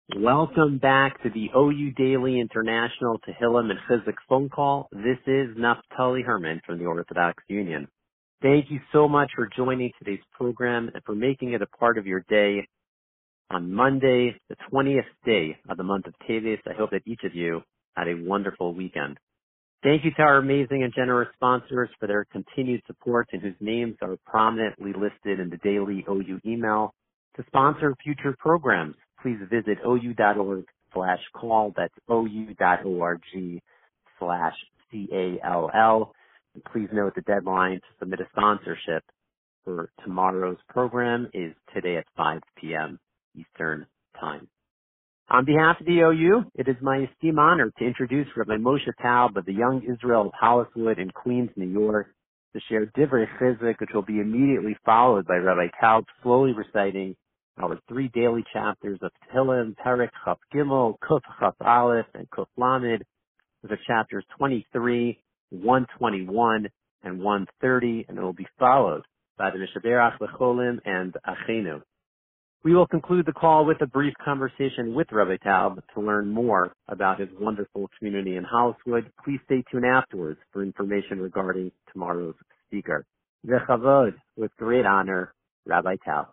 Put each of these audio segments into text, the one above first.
Welcome back to the OU Daily International Tehillim and Chizuk phone call. This is Naftali Herman from the Orthodox Union. Thank you so much for joining today's program and for making it a part of your day on Monday, the 20th day of the month of Teves. I hope that each of you had a wonderful weekend. Thank you to our amazing and generous sponsors for their continued support and whose names are prominently listed in the daily OU email. To sponsor future programs, please visit ou.org/call. That's ou.org/CALL. And please note the deadline to submit a sponsorship for tomorrow's program is today at 5 p.m. Eastern Time. On behalf of the OU, it is my esteemed honor to introduce Rabbi Moshe Taub of the Young Israel of Holliswood in Queens, New York, to share Divrei Chizuk, which will be immediately followed by Rabbi Taub slowly reciting our 3 daily chapters of Tehillim, Perek Chaf Gimel, Kuf Chaf Aleph, and Kuf Lamed, with the chapters 23, 121, and 130, and it will be followed by the Mishaberach Lecholim and Achenu. We will conclude the call with a brief conversation with Rabbi Taub to learn more about his wonderful community in Holliswood. Please stay tuned afterwards for information regarding tomorrow's speaker. V'chavod, with great honor, Rabbi Taub.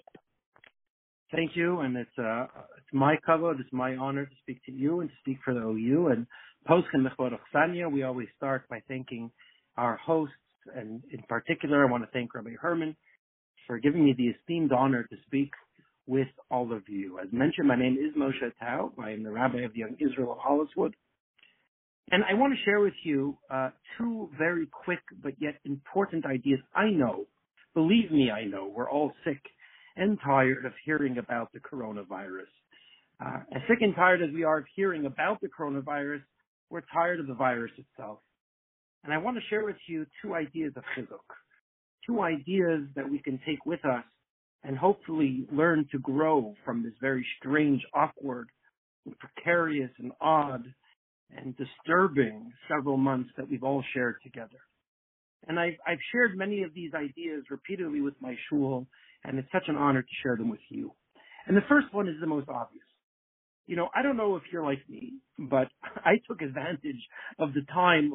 Thank you, and it's my kavod, it's my honor to speak to you and to speak for the OU. And Posken Mechvod Chsania, we always start by thanking our hosts, and in particular, I want to thank Rabbi Herman for giving me the esteemed honor to speak with all of you. As mentioned, my name is Moshe Taub. I am the Rabbi of the Young Israel of Holliswood. And I want to share with you 2 very quick but yet important ideas. I know, believe me, I know, we're all sick and tired of hearing about the coronavirus. As sick and tired as we are of hearing about the coronavirus, we're tired of the virus itself. And I want to share with you 2 ideas of chizuk, 2 ideas that we can take with us and hopefully learn to grow from this very strange, awkward, precarious, and odd and disturbing several months that we've all shared together. And I've shared many of these ideas repeatedly with my shul, and it's such an honor to share them with you. And the first one is the most obvious. You know, I don't know if you're like me, but I took advantage of the time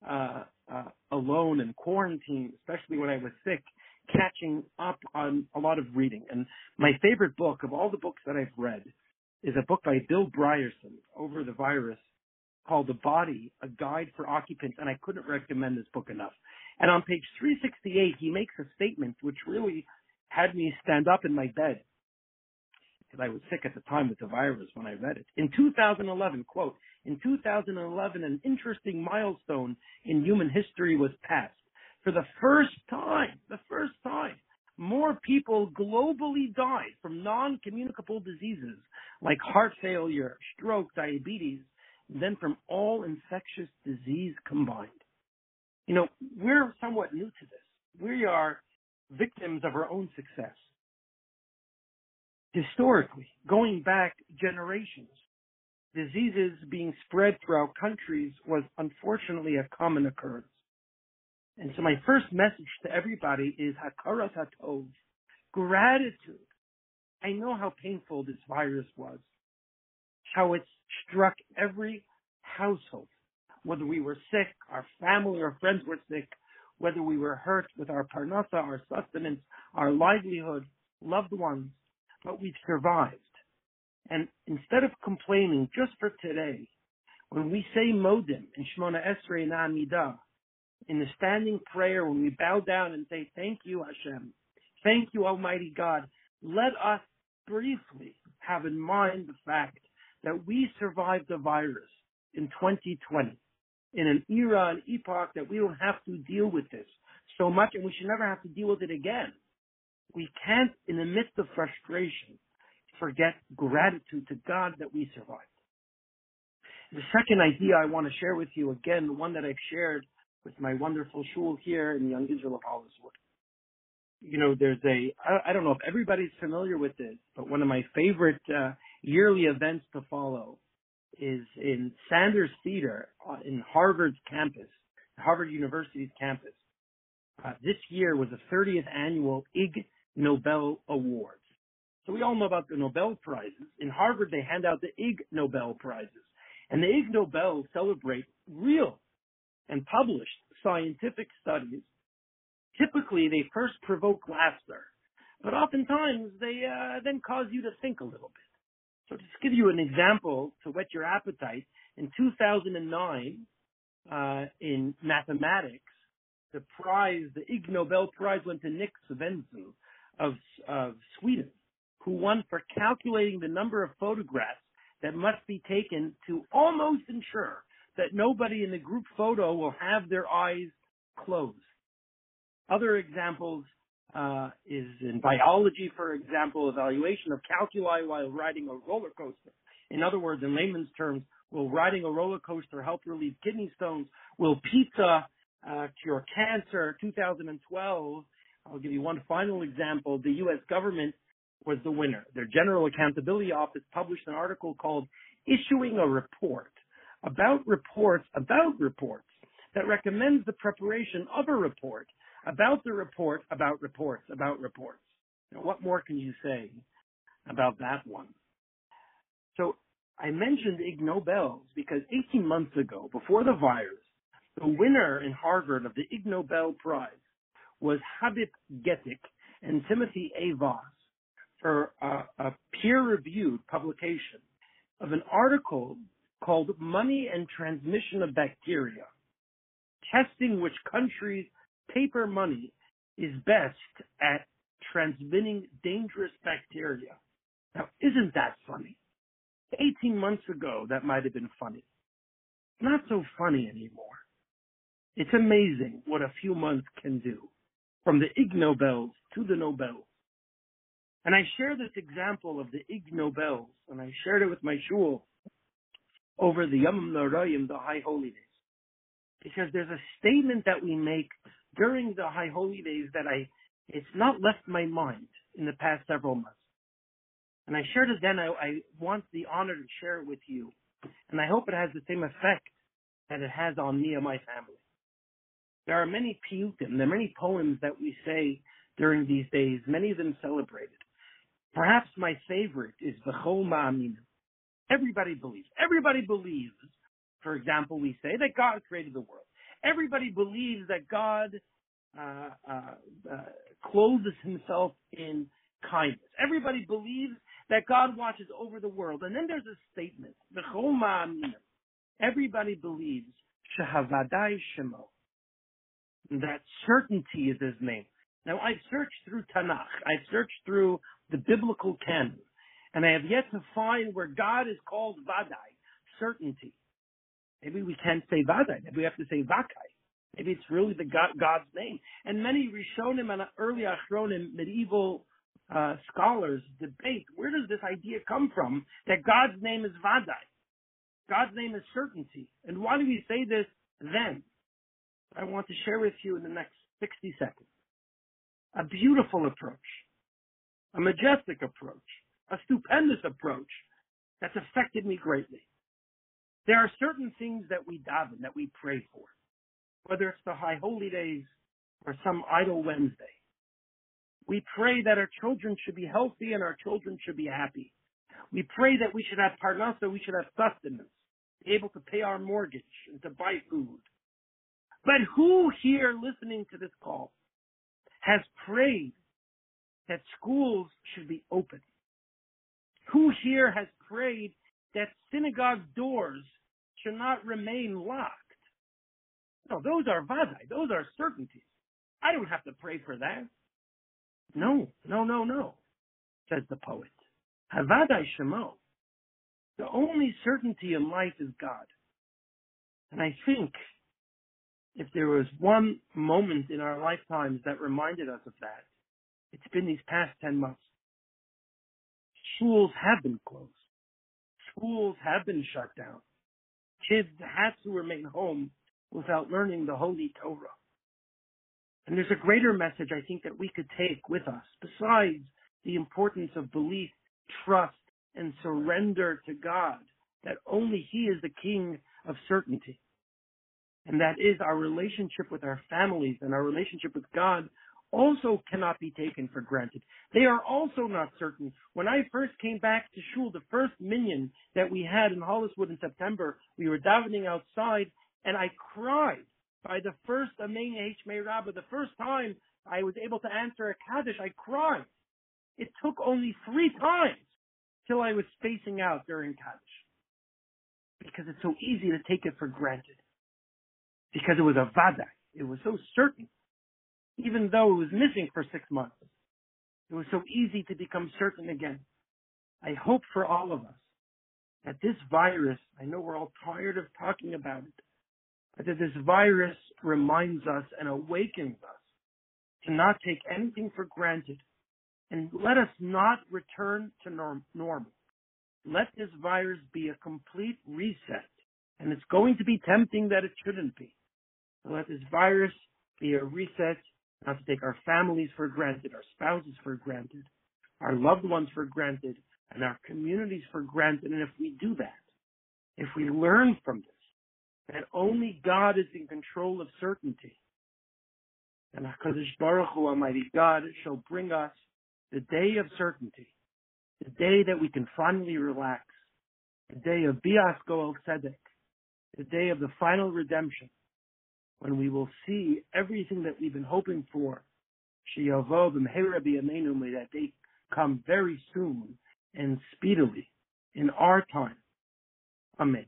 alone in quarantine, especially when I was sick, catching up on a lot of reading. And my favorite book of all the books that I've read is a book by Bill Brierson over the virus called The Body, A Guide for Occupants, and I couldn't recommend this book enough. And on page 368, he makes a statement which really had me stand up in my bed, because I was sick at the time with the virus when I read it. In 2011, quote, in 2011, an interesting milestone in human history was passed. For the first time, more people globally died from non-communicable diseases like heart failure, stroke, diabetes, than from all infectious disease combined. You know, we're somewhat new to this. We are victims of our own success. Historically, going back generations, diseases being spread throughout countries was unfortunately a common occurrence. And so my first message to everybody is Hakaras HaTov, gratitude. I know how painful this virus was, how it struck every household, whether we were sick, our family or friends were sick, whether we were hurt with our parnasa, our sustenance, our livelihood, loved ones, but we've survived. And instead of complaining, just for today, when we say Modim in Shmona Esrei and Amidah, in the standing prayer, when we bow down and say, thank you, Hashem, thank you, Almighty God, let us briefly have in mind the fact that we survived the virus in 2020, in an era, an epoch that we don't have to deal with this so much, and we should never have to deal with it again. We can't, in the midst of frustration, forget gratitude to God that we survived. The second idea I want to share with you, again, the one that I've shared with my wonderful shul here in the Young Israel of Holliswood. You know, there's I don't know if everybody's familiar with this, but one of my favorite yearly events to follow is in Sanders Theater in Harvard's campus, Harvard University's campus. This year was the 30th annual Ig Nobel Awards. So we all know about the Nobel Prizes. In Harvard, they hand out the Ig Nobel Prizes. And the Ig Nobel celebrate real and published scientific studies. Typically, they first provoke laughter, but oftentimes they then cause you to think a little bit. So to give you an example to whet your appetite, in 2009, in mathematics, the Ig Nobel Prize went to Nick Svensson of Sweden, who won for calculating the number of photographs that must be taken to almost ensure that nobody in the group photo will have their eyes closed. Other examples is in biology, for example, evaluation of calculi while riding a roller coaster. In other words, in layman's terms, will riding a roller coaster help relieve kidney stones? Will pizza cure cancer? 2012, I'll give you one final example. The U.S. government was the winner. Their General Accountability Office published an article called Issuing a Report about reports that recommends the preparation of a report about the report about reports about reports. Now, what more can you say about that one? So I mentioned Ig Nobels because 18 months ago, before the virus, the winner in Harvard of the Ig Nobel Prize was Habib Getik and Timothy A. Voss for a peer-reviewed publication of an article called Money and Transmission of Bacteria, testing which country's paper money is best at transmitting dangerous bacteria. Now, isn't that funny? 18 months ago, that might have been funny. Not so funny anymore. It's amazing what a few months can do, from the Ig Nobels to the Nobels. And I share this example of the Ig Nobels, and I shared it with my shul over the Yom Noraim, the High Holy Days, because there's a statement that we make during the High Holy Days that it's not left my mind in the past several months. And I shared it then. I want the honor to share it with you. And I hope it has the same effect that it has on me and my family. There are many piyutim, there are many poems that we say during these days, many of them celebrated. Perhaps my favorite is V'chol Ma'aminim. Everybody believes. Everybody believes, for example, we say that God created the world. Everybody believes that God clothes himself in kindness. Everybody believes that God watches over the world. And then there's a statement, V'chol Ma'aminim. Everybody believes Shehavadai Shemo, that certainty is his name. Now, I've searched through Tanakh. I've searched through the biblical canon, and I have yet to find where God is called Vadai, certainty. Maybe we can't say Vadai. Maybe we have to say Vakai. Maybe it's really God's name. And many Rishonim and early Achronim, medieval scholars, debate, where does this idea come from that God's name is Vadai? God's name is certainty. And why do we say this then? I want to share with you in the next 60 seconds. A beautiful approach, a majestic approach, a stupendous approach that's affected me greatly. There are certain things that we daven, that we pray for, whether it's the High Holy Days or some idle Wednesday. We pray that our children should be healthy and our children should be happy. We pray that we should have parnasa, we should have sustenance, be able to pay our mortgage and to buy food. But who here listening to this call has prayed that schools should be open? Who here has prayed that synagogue doors should not remain locked? No, those are vadai. Those are certainties. I don't have to pray for that. No, says the poet. Havadai Shemo. The only certainty in life is God. And I think if there was one moment in our lifetimes that reminded us of that, it's been these past 10 months. Schools have been closed. Schools have been shut down. Kids had to remain home without learning the Holy Torah. And there's a greater message I think that we could take with us, besides the importance of belief, trust, and surrender to God, that only He is the King of certainty. And that is our relationship with our families and our relationship with God also cannot be taken for granted. They are also not certain. When I first came back to shul, the first minyan that we had in Holliswood in September, we were davening outside, and I cried by the first Amen H'Mei Rabbah. The first time I was able to answer a Kaddish, I cried. It took only 3 times till I was spacing out during Kaddish. Because it's so easy to take it for granted. Because it was a vaday. It was so certain. Even though it was missing for 6 months. It was so easy to become certain again. I hope for all of us that this virus, I know we're all tired of talking about it, but that this virus reminds us and awakens us to not take anything for granted and let us not return to normal. Let this virus be a complete reset, and it's going to be tempting that it shouldn't be. Let this virus be a reset, not to take our families for granted, our spouses for granted, our loved ones for granted, and our communities for granted. And if we do that, if we learn from this, that only God is in control of certainty, and HaKadosh Baruch Hu, Almighty God, shall bring us the day of certainty, the day that we can finally relax, the day of Bias Goel Tzedek, the day of the final redemption, when we will see everything that we've been hoping for, Sheyavo b'mheira b'yameinu, may that day come very soon and speedily in our time. Amen.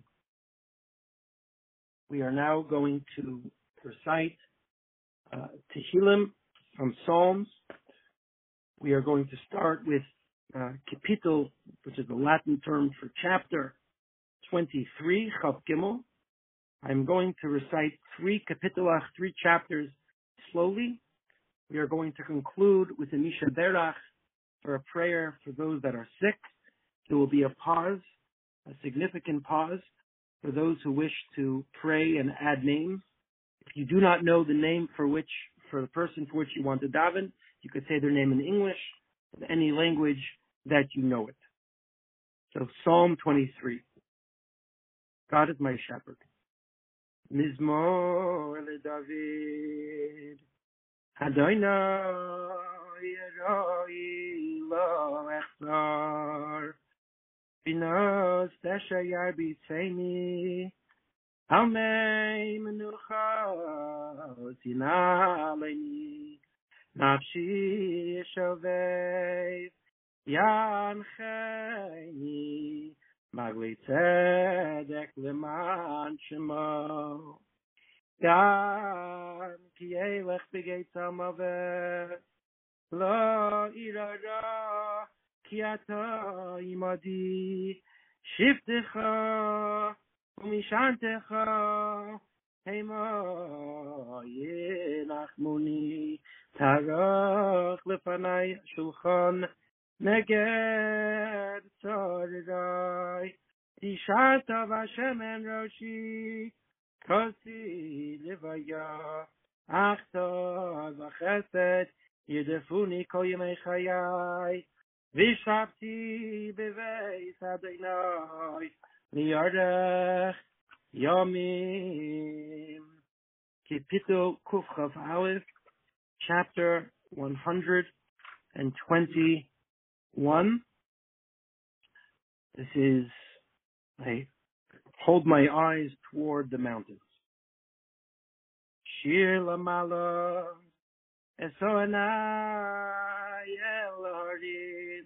We are now going to recite Tehillim from Psalms. We are going to start with Kapitel, which is the Latin term for chapter 23, Chav Gimel. I'm going to recite 3 kapitelach, 3 chapters slowly. We are going to conclude with the Misha Berach for a prayer for those that are sick. There will be a pause, a significant pause, for those who wish to pray and add names. If you do not know the name for the person for which you want to daven, you could say their name in English, in any language that you know it. So Psalm 23. God is my shepherd. Mizmor LeDavid, Adonai Yeroi lo echzar, Binos teshayar b'tzeini, Almei menucha tina leini, Nafshi yeshovev yancheni, Magli tzedek leman shemo. Gam ki elech b'geitz ha'mavet, lo irara ki ata imadi. Shiftecha umishantecha hema yenachmoni. Tarach lefanai shulchan neged tzarrai. Tisharta v'shemen roshi, kosi levaya, achta v'chesed, yedefuni kol yemei chayai, v'shavti beveis Adonai, liyarech yomim. Kapitel Kuf Chav Aleph, chapter 121. This is, I hold my eyes toward the mountains. Shir lamala esoanai el harim,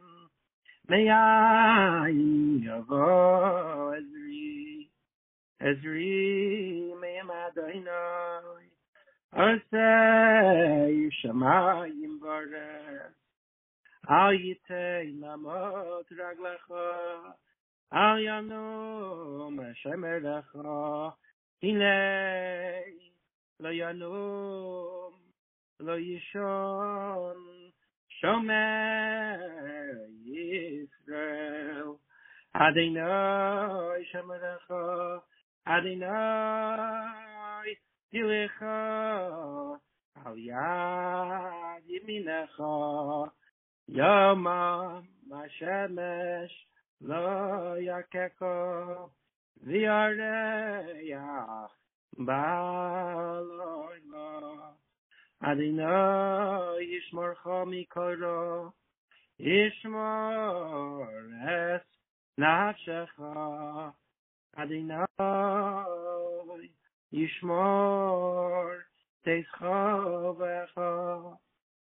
me'ayin yavo Ezri me'em Adonai, asei shamayim barer, al yitei namot raglecha, al yanum Hashem erecha, hinei lo yanum lo yishon, shomer Yisrael, Adonai Hashem erecha, Adonai Yilecha, al yad yeminecha, Yoma Mashemesh lo yakeko, v'yareach ba'aloyla. Adonai yishmorcha mikol ra, yishmor es nafshecha. Adonai yishmor teischa v'echa,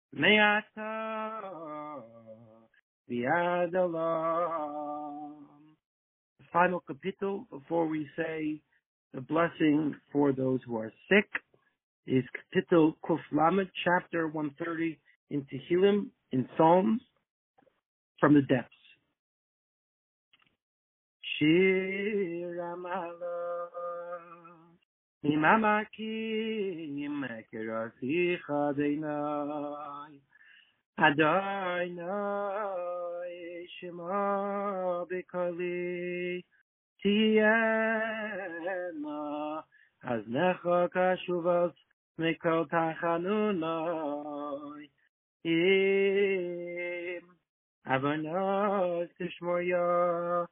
me'ata v'ad olam. The final kapitel before we say the blessing for those who are sick is kapitel Kuf Lamed, chapter 130 in Tehillim, in Psalms, from the depths. Shir Amala Imamakim Kerasicha Adonai Adonai Shema B'Kali Tiena Aznecha Kashuvas Mikol Tachanunai Im Avonos Tishmoya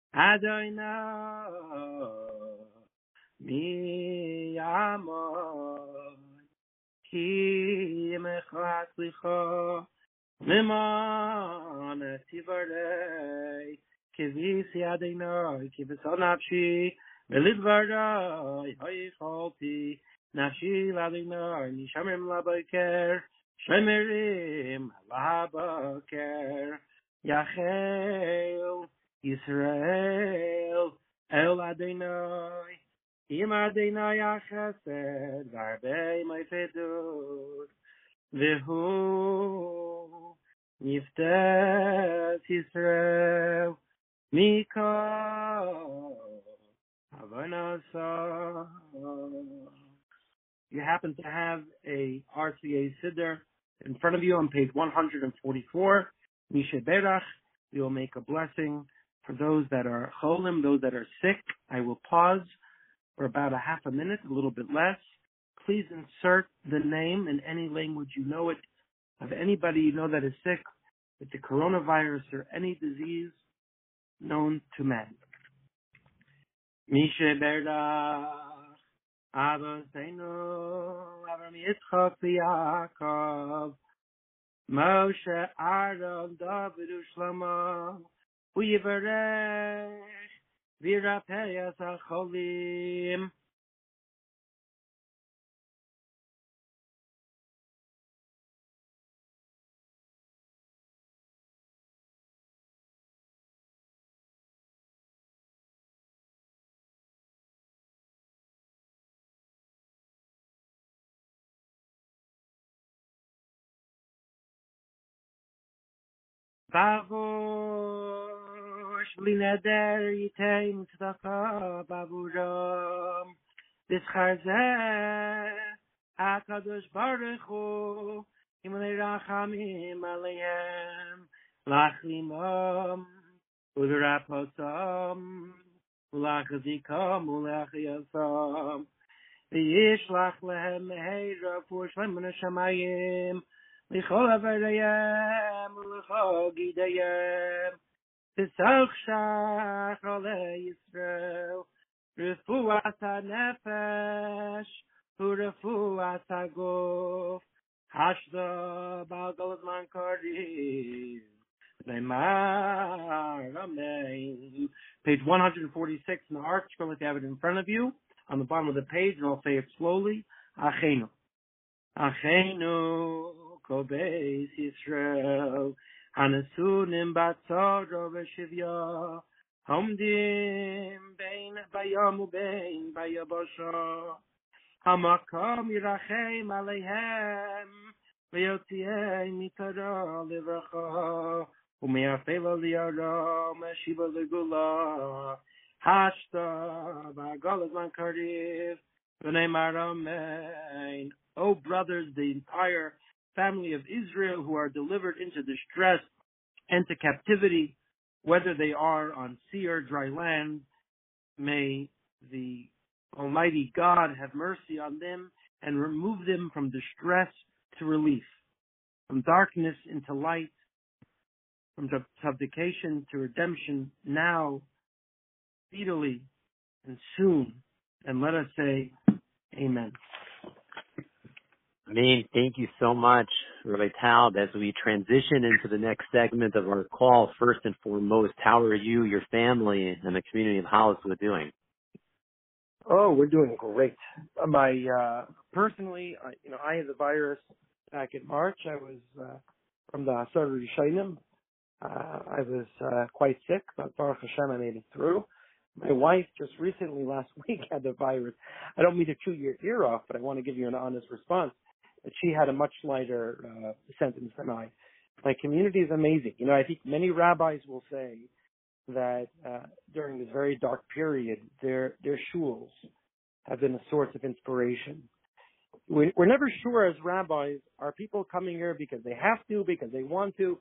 Adonai Mi Amor Ki Mechas Licha Miman Tivarei Kivisi Adonai Kivisa Nafshi Belidvarai Hayichalti Nafshi Ladonai Nishamim Labaker Shemerim Labaker Yachel Yisrael El Adonai Im Adonai Achesed Varbei Meifedur Vehu Niftes Yisrael Mikol Havanasa. You happen to have a RCA Siddur in front of you on page 144. Misha Berach, we will make a blessing for those that are cholim, those that are sick. I will pause for about a half a minute, a little bit less. Please insert the name in any language you know it of anybody you know that is sick with the coronavirus or any disease known to man. Misha Berach, Avosenu, Avram Yitzchak v'Yaakov, Moshe, Aaron, David, Ushlomo, Uyivarech, Virapeyas HaCholim. Bavush, Blineder, Yitain, Tzedaka, Bavuram, B'scharzeh, HaKadosh Baruch Hu, Imanei Rachamim Aleim, Lachlimam, Udaraposam, Ulachazikam, Ulachiyasam, V'yishlach lehem meheira Fushlem min hashamayim, L'chol avarayim, L'chol gidayim, V'soch shach alei Yisrael, Refuas ha-nefesh, U'refuas ha-guf, Hashda ba'al zman kariv, Neymar, Amen. Page 146 in the Ark Scroll, if you have it in front of you, on the bottom of the page, and I'll say it slowly. Achenu. Achenu, Kol Beis Yisrael, Hanesunim Batzara V'Shivya, Homdim Bein Bayam Ubein Bayabasha, Hamakam Yirachem Aleihem, V'yotziei Mitara Livracha, U'me'afela Liara, Meshiva Legula, Hashta V'Agalas Man Kariv, V'neimar Amen. O brothers, the entire family of Israel who are delivered into distress and to captivity, whether they are on sea or dry land, may the Almighty God have mercy on them and remove them from distress to relief, from darkness into light, from subjugation to redemption, now, speedily, and soon. And let us say, Amen. Amin, thank you so much, Rabbi Taub. As we transition into the next segment of our call, first and foremost, how are you, your family, and the community of Holliswood doing? Oh, we're doing great. Personally, I had the virus back in March. I was from the Asar Rishayim. I was quite sick, but Baruch Hashem, I made it through. My wife just recently, last week, had the virus. I don't mean to chew your ear off, but I want to give you an honest response. That she had a much lighter sentence than I. My community is amazing. I think many rabbis will say that during this very dark period, their shuls have been a source of inspiration. We're never sure as rabbis, are people coming here because they have to, because they want to?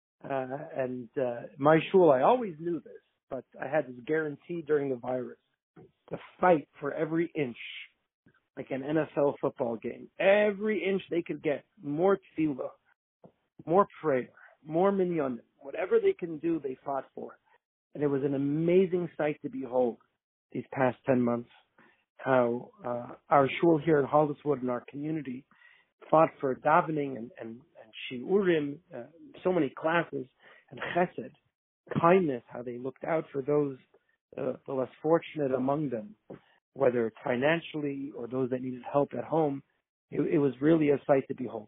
My shul, I always knew this, but I had this guarantee during the virus to fight for every inch, like an NFL football game. Every inch they could get, more tefillah, more prayer, more minyanim, whatever they can do, they fought for. And it was an amazing sight to behold these past 10 months, how our shul here in Holliswood and our community fought for davening and shiurim, so many classes, and chesed, kindness, how they looked out for those, the less fortunate among them, whether it's financially or those that needed help at home. It was really a sight to behold.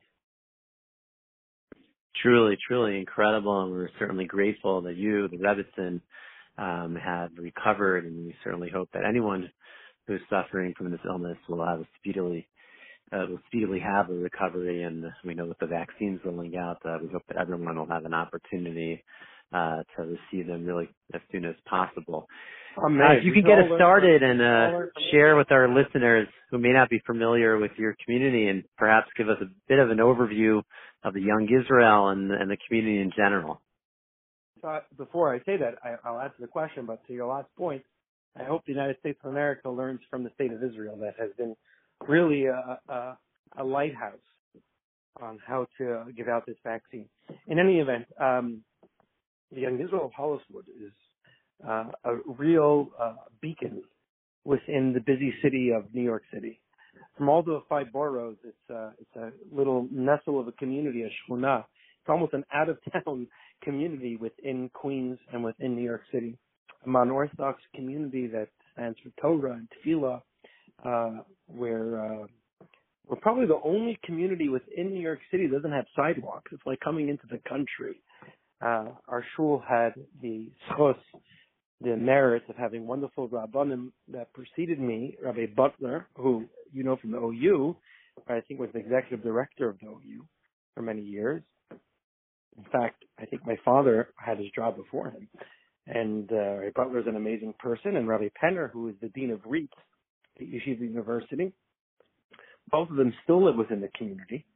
Truly, truly incredible, and we're certainly grateful that you, the Rebbetzin, have recovered, and we certainly hope that anyone who's suffering from this illness will speedily have a recovery. And we know with the vaccines rolling out, we hope that everyone will have an opportunity to receive them really as soon as possible. If you can get us started and share with our listeners who may not be familiar with your community, and perhaps give us a bit of an overview of the Young Israel and the community in general. So before I say that, I'll answer the question, but to your last point, I hope the United States of America learns from the state of Israel that has been really a lighthouse on how to give out this vaccine. In any event, the Young Israel of Holliswood is a real beacon within the busy city of New York City. From all the 5 boroughs, it's a little nestle of a community, a shkuna. It's almost an out-of-town community within Queens and within New York City. A non-Orthodox community that stands for Torah and Tefillah, where we're probably the only community within New York City that doesn't have sidewalks. It's like coming into the country. Our shul had the schos, the merit of having wonderful rabbanim that preceded me, Rabbi Butler, who you know from the OU, I think was the executive director of the OU for many years. In fact, I think my father had his job before him. And Rabbi Butler is an amazing person, and Rabbi Penner, who is the dean of REIT at Yeshiva University. Both of them still live within the community,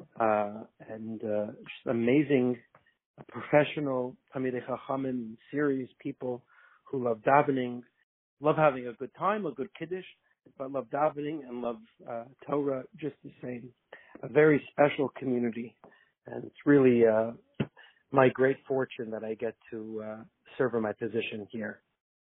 and just amazing professional Talmidei Chachamim, serious people who love davening, love having a good time, a good kiddush, but love davening and love Torah just the same. A very special community, and it's really my great fortune that I get to serve in my position here.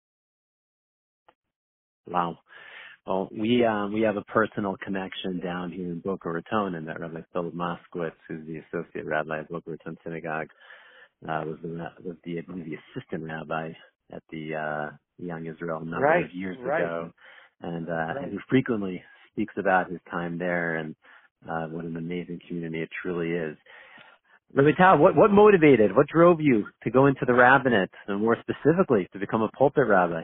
Wow. Well, we have a personal connection down here in Boca Raton, and that Rabbi Philip Moskowitz, who's the associate rabbi at Boca Raton Synagogue, was the assistant rabbi at the Young Israel a number of years ago, and who frequently speaks about his time there and what an amazing community it truly is. Rabbi Tal, what motivated, what drove you to go into the rabbinate, and more specifically, to become a pulpit rabbi?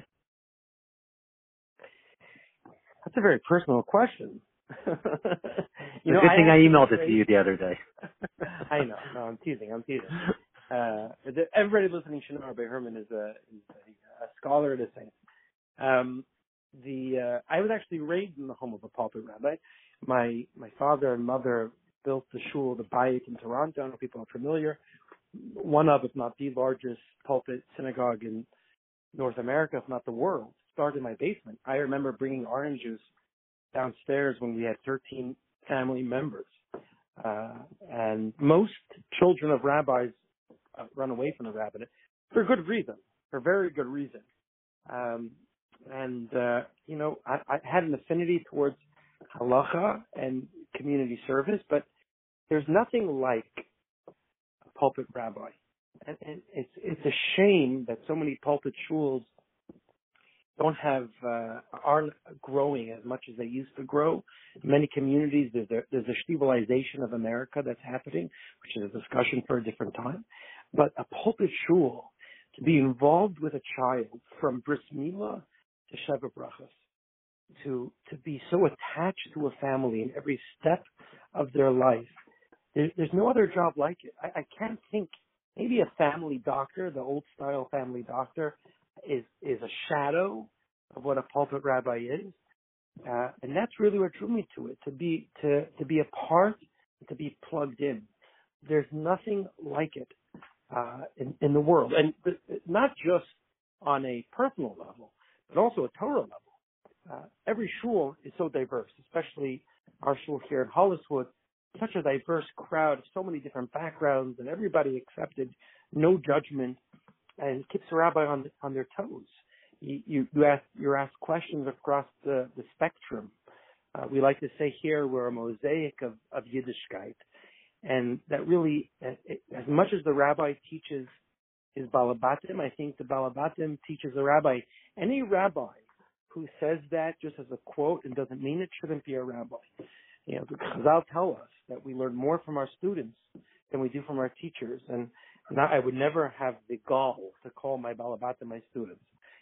That's a very personal question. Good thing I emailed it to you the other day. I know. No, I'm teasing. Everybody listening should know Rabbi Herman is a scholar of the saints. I was actually raised in the home of a pulpit rabbi. My father and mother built the shul, the Bayit in Toronto. I don't know if people are familiar. One of, if not the largest pulpit synagogue in North America, if not the world. Started in my basement. I remember bringing orange juice downstairs when we had 13 family members. And most children of rabbis run away from the rabbinate for good reason, for very good reason. I had an affinity towards halacha and community service, but there's nothing like a pulpit rabbi. And it's a shame that so many pulpit shuls aren't growing as much as they used to grow. In many communities, there's a shtivalization of America that's happening, which is a discussion for a different time. But a pulpit shul, to be involved with a child from bris milah to sheva brachos, to be so attached to a family in every step of their life, there's no other job like it. I can't think. Maybe a family doctor, the old style family doctor, is a shadow of what a pulpit rabbi is, and that's really what drew me to it. To be a part, to be plugged in. There's nothing like it in the world, and not just on a personal level, but also a Torah level. Every shul is so diverse, especially our shul here in Holliswood. Such a diverse crowd of so many different backgrounds, and everybody accepted, no judgment, and it keeps the rabbi on their toes. You're asked questions across the spectrum. We like to say here we're a mosaic of Yiddishkeit, and that really, as much as the rabbi teaches his balabatim, I think the balabatim teaches the rabbi. Any rabbi who says that just as a quote and doesn't mean it shouldn't be a rabbi. You know, the Chazal tell us that we learn more from our students than we do from our teachers, and I would never have the gall to call my balabatim my students,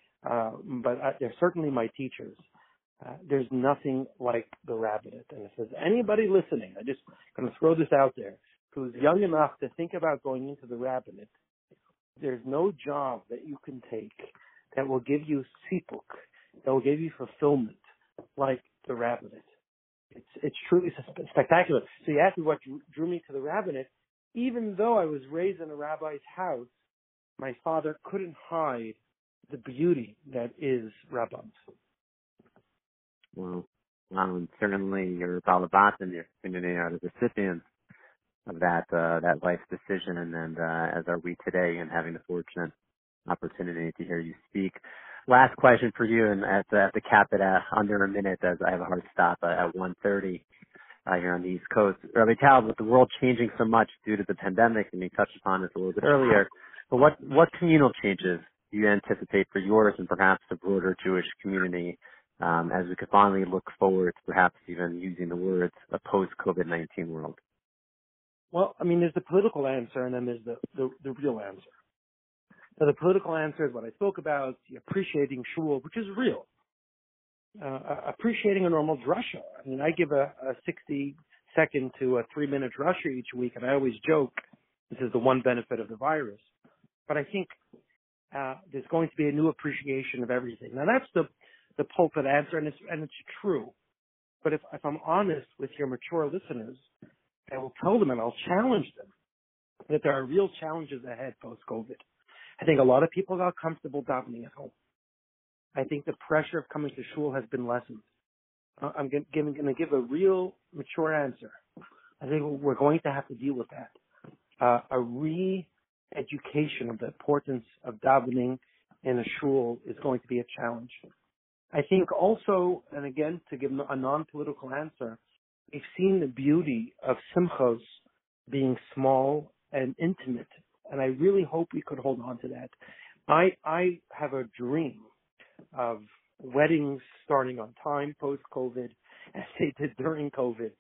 but they're certainly my teachers. There's nothing like the rabbinate, and if there's anybody listening, I'm just going to throw this out there, who's young enough to think about going into the rabbinate, there's no job that you can take that will give you sipuk, that will give you fulfillment like the rabbinate. It's truly spectacular. So you asked me what drew me to the rabbinate. Even though I was raised in a rabbi's house, my father couldn't hide the beauty that is rabbans. Well, and certainly your balabatim, your community are the recipients of that life decision, and as are we today, and having the fortunate opportunity to hear you speak. Last question for you, and I have to cap it at under a minute as I have a hard stop at 1:30 here on the East Coast. Rabbi Tal, with the world changing so much due to the pandemic, and you touched upon this a little bit earlier, but what communal changes do you anticipate for yours and perhaps the broader Jewish community as we could finally look forward to perhaps even using the words a post-COVID-19 world? Well, I mean, there's the political answer, and then there's the real answer. So the political answer is what I spoke about, the appreciating shul, which is real. Appreciating a normal drasha. I mean, I give a 60-second to a 3-minute drasha each week, and I always joke this is the one benefit of the virus. But I think there's going to be a new appreciation of everything. Now, that's the pulpit answer, and it's true. But if I'm honest with your mature listeners, I will tell them and I'll challenge them that there are real challenges ahead post-COVID. I think a lot of people got comfortable davening at home. I think the pressure of coming to shul has been lessened. I'm going to give a real mature answer. I think we're going to have to deal with that. A re-education of the importance of davening in a shul is going to be a challenge. I think also, and again, to give a non-political answer, we've seen the beauty of simchos being small and intimate, and I really hope we could hold on to that. I have a dream of weddings starting on time post-COVID, as they did during COVID,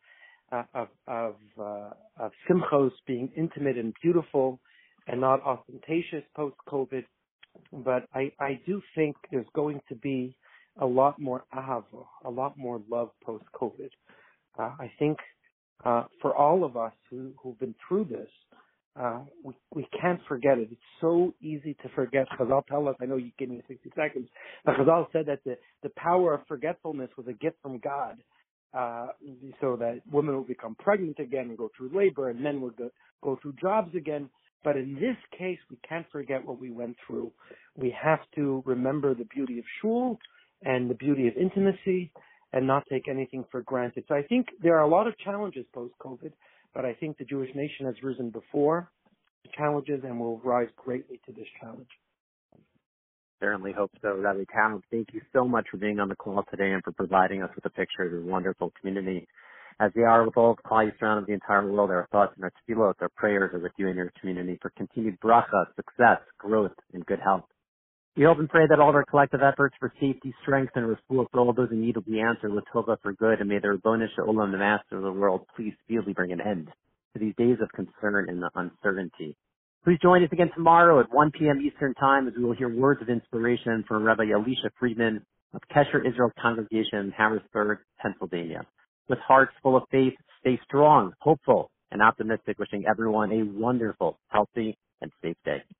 of simchos being intimate and beautiful and not ostentatious post-COVID. But I do think there's going to be a lot more ahava, a lot more love post-COVID. I think for all of us who've been through this, we can't forget it. It's so easy to forget. Chazal tell us, I know you gave me 60 seconds, but Chazal said that the power of forgetfulness was a gift from God, so that women will become pregnant again and go through labor, and men will go through jobs again. But in this case, we can't forget what we went through. We have to remember the beauty of shul and the beauty of intimacy and not take anything for granted. So I think there are a lot of challenges post-COVID, but I think the Jewish nation has risen before the challenges and will rise greatly to this challenge. Certainly hope so, Rabbi Tal. Thank you so much for being on the call today and for providing us with a picture of your wonderful community. As they are with all of Klal Yisrael of the entire world, our thoughts and our tefillot, our prayers are with you and your community for continued bracha, success, growth, and good health. We hope and pray that all of our collective efforts for safety, strength, and refuah for all those in need will be answered with tova for good, and may the Ribono Shel Olam, the Master of the world, please speedily bring an end to these days of concern and uncertainty. Please join us again tomorrow at 1 p.m. Eastern Time as we will hear words of inspiration from Rabbi Elisha Friedman of Kesher Israel Congregation in Harrisburg, Pennsylvania. With hearts full of faith, stay strong, hopeful, and optimistic, wishing everyone a wonderful, healthy, and safe day.